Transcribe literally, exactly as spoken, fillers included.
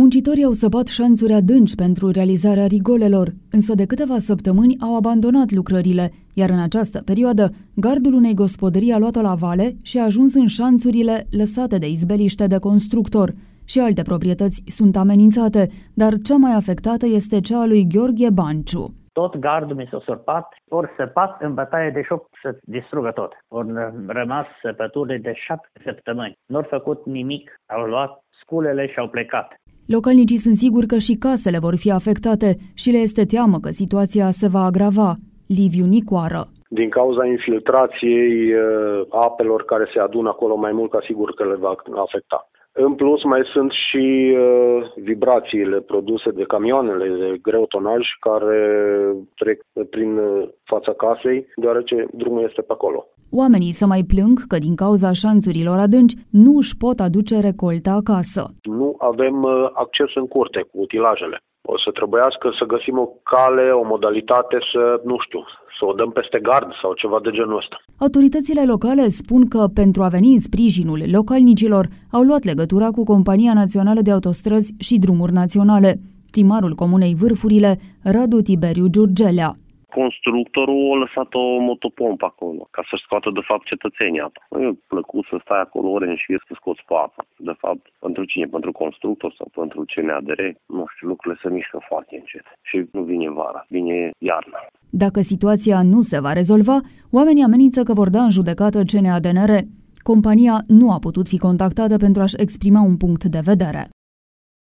Muncitorii au săpat șanțuri adânci pentru realizarea rigolelor, însă de câteva săptămâni au abandonat lucrările, iar în această perioadă, gardul unei gospodării a luat-o la vale și a ajuns în șanțurile lăsate de izbeliște de constructor. Și alte proprietăți sunt amenințate, dar cea mai afectată este cea a lui Gheorghe Banciu. Tot gardul mi s-a sărpat, ori săpat în bătaie de șoc să distrugă tot. Ori rămas săpături de șapte săptămâni. Nu au făcut nimic, au luat sculele și au plecat. Localnicii sunt siguri că și casele vor fi afectate și le este teamă că situația se va agrava. Liviu Nicoară. Din cauza infiltrației apelor care se adună acolo mai mult, ca sigur că le va afecta. În plus, mai sunt și uh, vibrațiile produse de camioanele de greu tonaj care trec prin fața casei, deoarece drumul este pe acolo. Oamenii se mai plâng că din cauza șanțurilor adânci nu își pot aduce recolta acasă. Nu avem uh, acces în curte cu utilajele. O să trebuiască să găsim o cale, o modalitate să, nu știu, să o dăm peste gard sau ceva de genul ăsta. Autoritățile locale spun că, pentru a veni în sprijinul localnicilor, au luat legătura cu Compania Națională de Autostrăzi și Drumuri Naționale. Primarul Comunei Vârfurile, Radu Tiberiu Giurgelea. Constructorul a lăsat o motopompă acolo, ca să-și scoată, de fapt, cetățenii apa. Nu e plăcut să stai acolo ore în șir să scoți pe apă. De fapt, pentru cine? Pentru constructor sau pentru C N A D R? Nu știu, lucrurile se mișcă foarte încet. Și nu vine vara, vine iarna. Dacă situația nu se va rezolva, oamenii amenință că vor da în judecată C N A D N R. Compania nu a putut fi contactată pentru a-și exprima un punct de vedere.